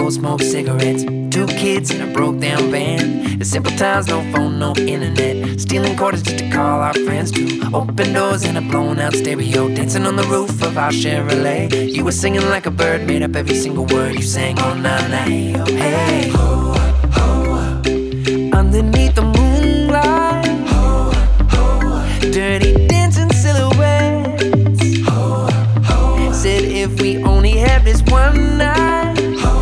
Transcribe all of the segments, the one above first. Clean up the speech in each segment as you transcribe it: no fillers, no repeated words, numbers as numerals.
go smoke cigarettes. 2 kids in a broke down van. The simple times, no phone, no internet. Stealing quarters just to call our friends to open doors in a blown out stereo. Dancing on the roof of our Chevrolet. You were singing like a bird, made up every single word you sang. Oh, na, na, hey, oh, hey. Underneath the moonlight, dirty dancing silhouettes. Said if we only have this one night,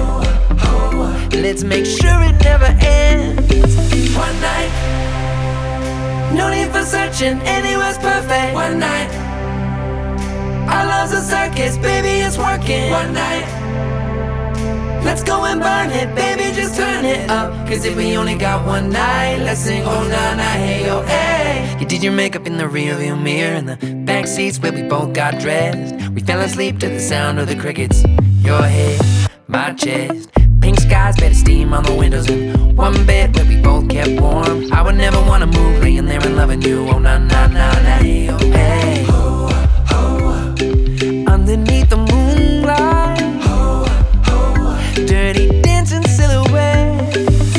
let's make sure it never ends. One night, no need for searching, anywhere's perfect. One night, our love's a circus, baby, it's working. One night, let's go and burn it, baby, just turn it up. Cause if we only got one night, let's sing oh na na hey oh hey. You did your makeup in the rearview mirror, in the back seats where we both got dressed. We fell asleep to the sound of the crickets. Your head, my chest, pink skies, better steam on the windows. In one bed where we both kept warm. I would never wanna move, laying there and loving you. Oh na na na na hey oh hey. Underneath the moonlight, dirty dancing silhouettes.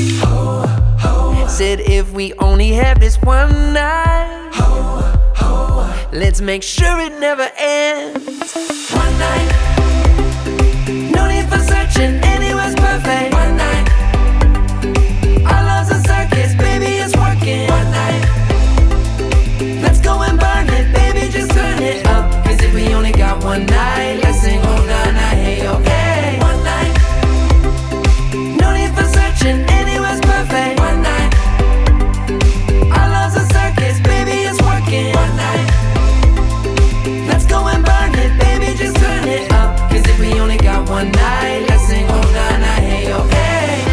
Said if we only have this one night, let's make sure it never ends. One night, no need for searching, anywhere's perfect. One night, our love's a circus, baby, it's working. One night, let's go and burn it, baby, just turn it up. Cause if we only got one night, let's sing oh na na hey oh hey. One night, no need for searching, anywhere's perfect. One night, our love's a circus, baby, it's working. One night, let's go and burn it, baby, just turn it up. Cause if we only got one night, let's sing oh na na hey oh hey.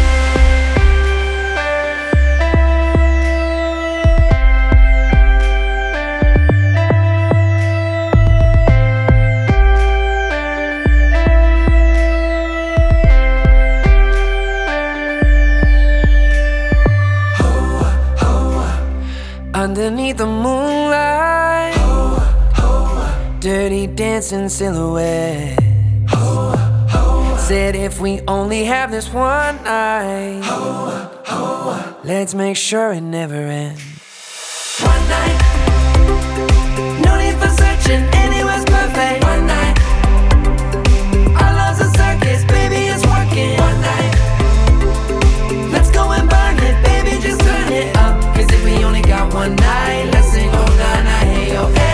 Underneath the moonlight, dirty dancing silhouette. Said if we only have this one night, let's make sure it never ends. One night, no need for searching, anywhere's perfect. One night, our love's a circus, baby, it's working. One night, let's go and burn it, baby, just turn it up. Cause if we only got one night, let's sing oh na na hey oh hey.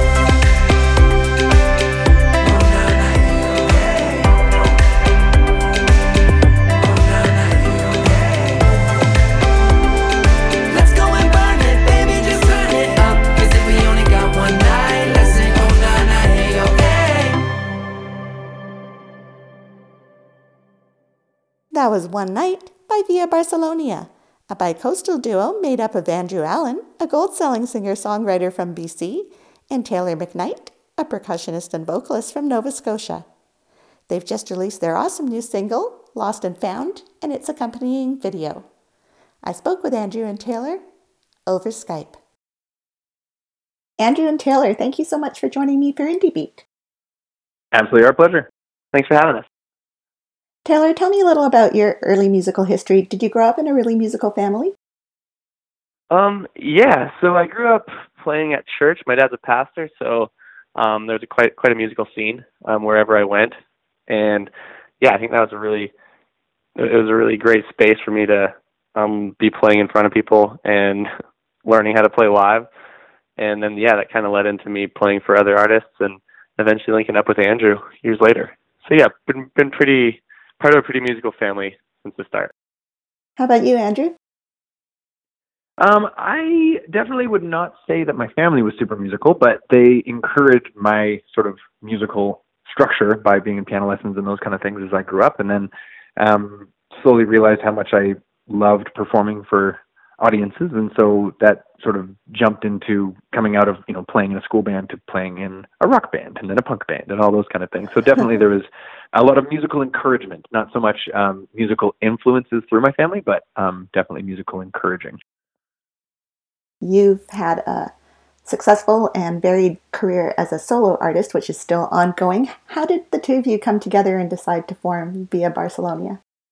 That was One Night by Via Barcelonia, a bi-coastal duo made up of Andrew Allen, a gold-selling singer-songwriter from BC, and Taylor McKnight, a percussionist and vocalist from Nova Scotia. They've just released their awesome new single, Lost and Found, and its accompanying video. I spoke with Andrew and Taylor over Skype. Andrew and Taylor, thank you so much for joining me for Indie Beat. Absolutely our pleasure. Thanks for having us. Taylor, tell me a little about your early musical history. Did you grow up in a really musical family? Yeah. So I grew up playing at church. My dad's a pastor, so there's quite a musical scene wherever I went, and yeah, I think that was a really great space for me to be playing in front of people and learning how to play live, and then yeah, that kind of led into me playing for other artists and eventually linking up with Andrew years later. So yeah, been part of a pretty musical family since the start. How about you, Andrew? I definitely would not say that my family was super musical, but they encouraged my sort of musical structure by being in piano lessons and those kind of things as I grew up, and then slowly realized how much I loved performing for audiences, and so that sort of jumped into coming out of playing in a school band to playing in a rock band and then a punk band and all those kind of things. So definitely there was a lot of musical encouragement, not so much musical influences through my family, but definitely musical encouraging. You've had a successful and varied career as a solo artist, which is still ongoing. How did the two of you come together and decide to form Via Barcelonia?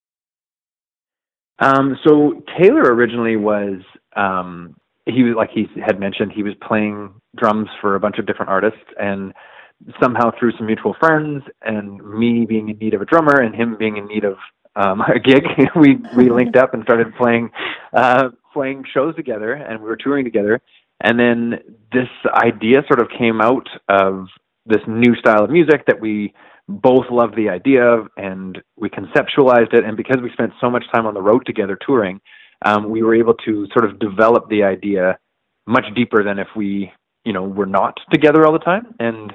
So Taylor originally was, he was, like he had mentioned, he was playing drums for a bunch of different artists, and somehow through some mutual friends and me being in need of a drummer and him being in need of a gig, we linked up and started playing shows together, and we were touring together. And then this idea sort of came out of this new style of music that we both loved the idea of, and we conceptualized it. And because we spent so much time on the road together touring, we were able to sort of develop the idea much deeper than if we, were not together all the time. And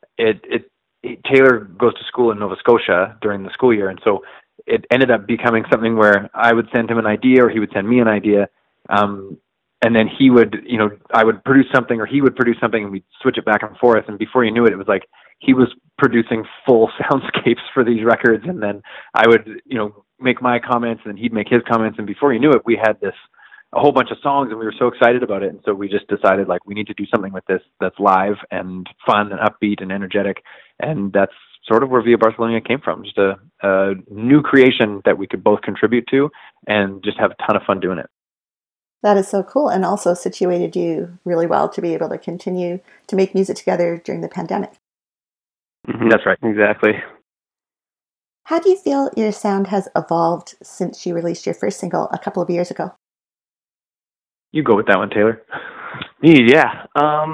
Taylor goes to school in Nova Scotia during the school year, and so it ended up becoming something where I would send him an idea or he would send me an idea. And then he would, I would produce something or he would produce something, and we'd switch it back and forth. And before you knew it, it was like he was producing full soundscapes for these records. And then I would, make my comments and he'd make his comments. And before you knew it, we had a whole bunch of songs, and we were so excited about it. And so we just decided, like, we need to do something with this that's live and fun and upbeat and energetic. And that's sort of where Via Barcelonia came from, just a new creation that we could both contribute to and just have a ton of fun doing it. That is so cool, and also situated you really well to be able to continue to make music together during the pandemic. Mm-hmm. That's right. Exactly. How do you feel your sound has evolved since you released your first single a couple of years ago? You go with that one, Taylor. Yeah.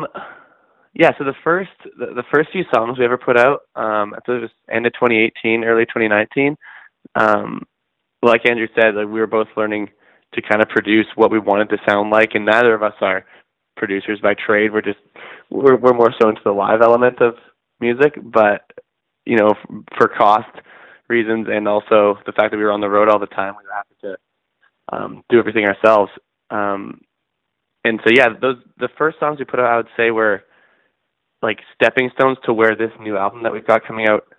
So the first few songs we ever put out, I believe it was end of 2018, early 2019. Like Andrew said, like, we were both learning to kind of produce what we wanted to sound like, and neither of us are producers by trade. We're more so into the live element of music, but for cost reasons and also the fact that we were on the road all the time, we were having to do everything ourselves. And so the first songs we put out, I would say, were like stepping stones to where this new album that we've got coming out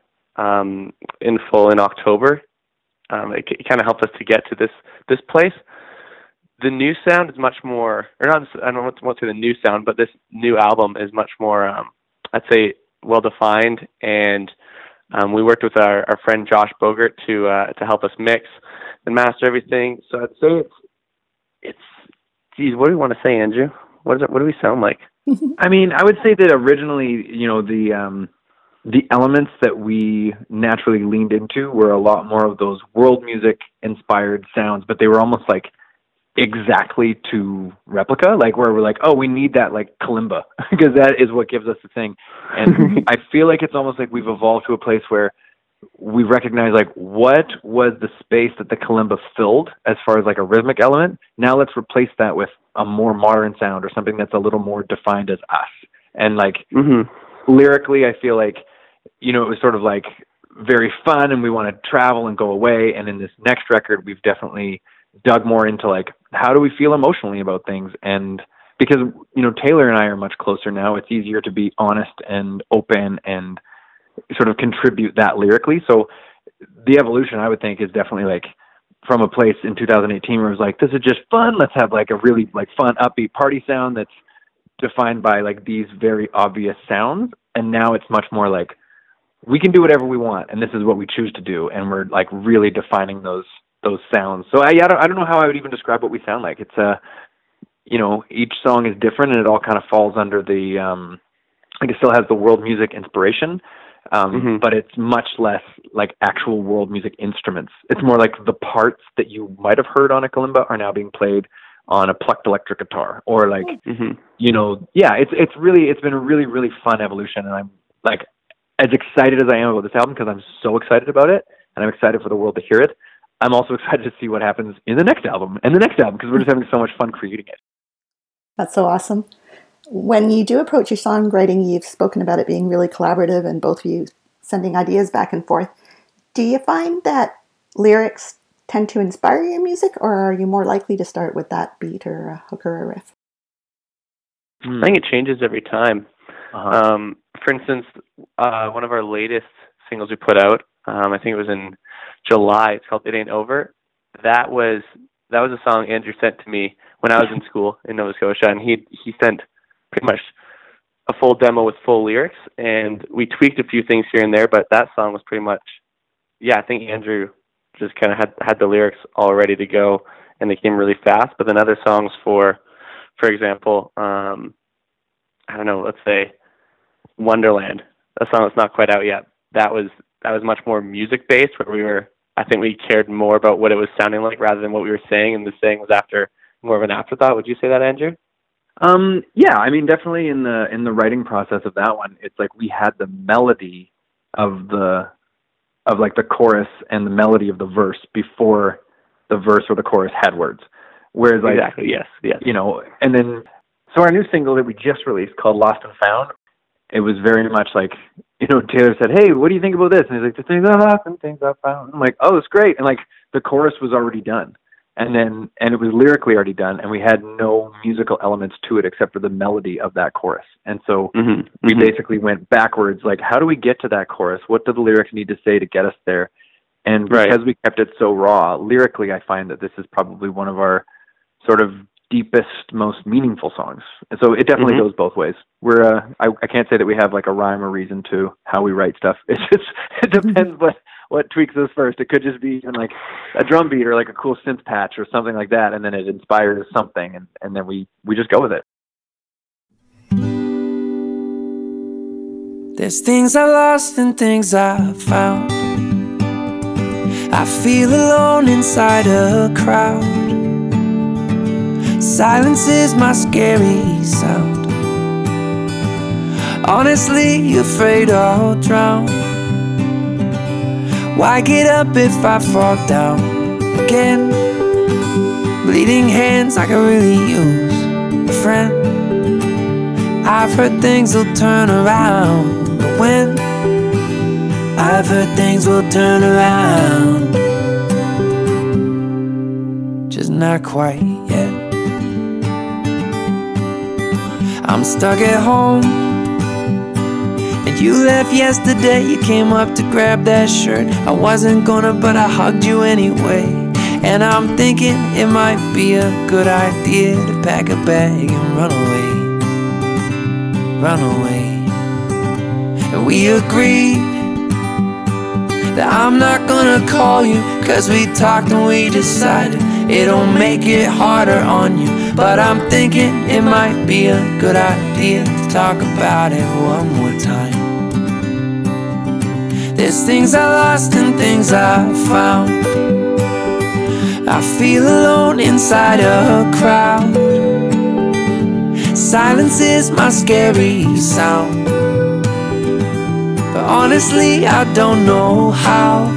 in full in October. It kind of helped us to get to this place. The new sound is much more, or not, I don't want to say the new sound, but this new album is much more, I'd say, well-defined. And we worked with our friend Josh Bogert to help us mix and master everything. So I'd say geez, what do you want to say, Andrew? What do we sound like? I mean, I would say that originally, the elements that we naturally leaned into were a lot more of those world music inspired sounds, but they were almost like exactly to replica, like where we're like, oh, we need that like kalimba because that is what gives us the thing. And I feel like it's almost like we've evolved to a place where we recognize, like, what was the space that the kalimba filled as far as like a rhythmic element. Now let's replace that with a more modern sound or something that's a little more defined as us. And like lyrically, I feel like, it was sort of like very fun and we want to travel and go away. And in this next record, we've definitely dug more into like, how do we feel emotionally about things? And because, Taylor and I are much closer now, it's easier to be honest and open and sort of contribute that lyrically. So the evolution, I would think, is definitely like from a place in 2018 where it was like, this is just fun. Let's have like a really like fun, upbeat party sound that's defined by like these very obvious sounds. And now it's much more like, we can do whatever we want, and this is what we choose to do. And we're like really defining those sounds. So I don't know how I would even describe what we sound like. It's each song is different, and it all kind of falls under the, like it still has the world music inspiration, but it's much less like actual world music instruments. It's more like the parts that you might have heard on a kalimba are now being played on a plucked electric guitar, or like, it's been a really, really fun evolution. And I'm like as excited as I am about this album because I'm so excited about it, and I'm excited for the world to hear it. I'm also excited to see what happens in the next album and the next album because we're just having so much fun creating it. That's so awesome. When you do approach your songwriting, you've spoken about it being really collaborative and both of you sending ideas back and forth. Do you find that lyrics tend to inspire your music, or are you more likely to start with that beat or a hook or a riff? I think it changes every time. For instance, one of our latest singles we put out, I think it was in July. It's called "It Ain't Over." That was a song Andrew sent to me when I was in school in Nova Scotia, and he sent pretty much a full demo with full lyrics, and we tweaked a few things here and there. But that song was pretty much, I think Andrew just kind of had the lyrics all ready to go, and they came really fast. But then other songs, for example, I don't know, let's say Wonderland, a song that's not quite out yet. That was much more music based, where I think we cared more about what it was sounding like rather than what we were saying, and the saying was more of an afterthought. Would you say that, Andrew? Yeah, I mean, definitely in the writing process of that one, it's like we had the melody of like the chorus and the melody of the verse before the verse or the chorus had words. Whereas, like, exactly, yes. You know, and then, so our new single that we just released called Lost and Found, it was very much like, you know, Taylor said, "Hey, what do you think about this?" And he's like, "The things I lost and things I found." I'm like, "Oh, it's great." And like the chorus was already done. And it was lyrically already done, and we had no musical elements to it except for the melody of that chorus. And so we basically went backwards, like, how do we get to that chorus? What do the lyrics need to say to get us there? And because we kept it so raw, lyrically, I find that this is probably one of our sort of deepest, most meaningful songs. And so it definitely goes both ways. We're I can't say that we have like a rhyme or reason to how we write stuff. It depends what tweaks us first. It could just be like a drum beat or like a cool synth patch or something like that, and then it inspires something, and then we just go with it. There's things I lost and things I found. I feel alone inside a crowd. Silence is my scary sound. Honestly, afraid I'll drown. Why get up if I fall down again? Bleeding hands I can really use a friend. I've heard things will turn around, but when? I've heard things will turn around, just not quite yet. I'm stuck at home. You left yesterday, you came up to grab that shirt. I wasn't gonna, but I hugged you anyway. And I'm thinking it might be a good idea to pack a bag and run away. Run away. And we agreed that I'm not gonna call you, 'cause we talked and we decided it'll make it harder on you. But I'm thinking it might be a good idea to talk about it one more time. There's things I lost and things I found. I feel alone inside a crowd. Silence is my scary sound. But honestly, I don't know how.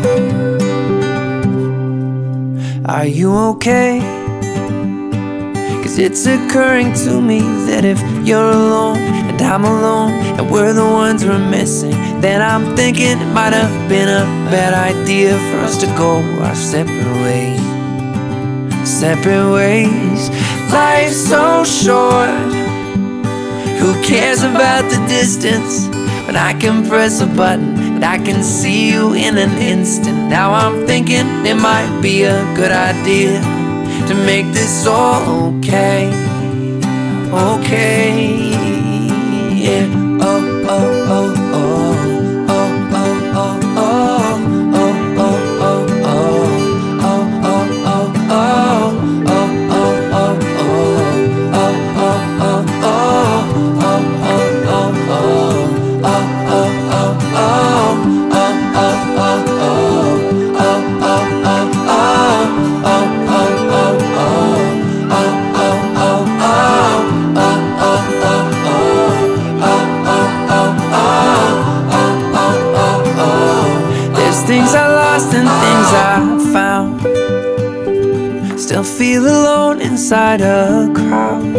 Are you okay? 'Cause it's occurring to me that if you're alone and I'm alone and we're the ones we're missing, then I'm thinking it might have been a bad idea for us to go our separate ways. Separate ways. Life's so short. Who cares about the distance when I can press a button and I can see you in an instant? Now I'm thinking it might be a good idea to make this all okay. Okay. Yeah. Oh, oh, oh, oh. Still feel alone inside a crowd.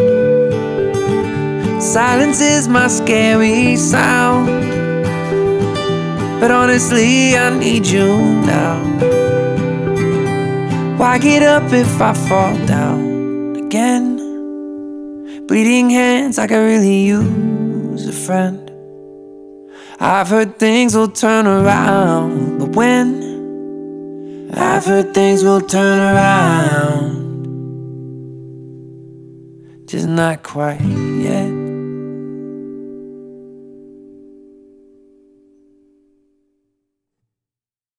Silence is my scary sound. But honestly, I need you now. Why get up if I fall down again? Bleeding hands, I could really use a friend. I've heard things will turn around, but when? I've heard things will turn around, just not quite yet.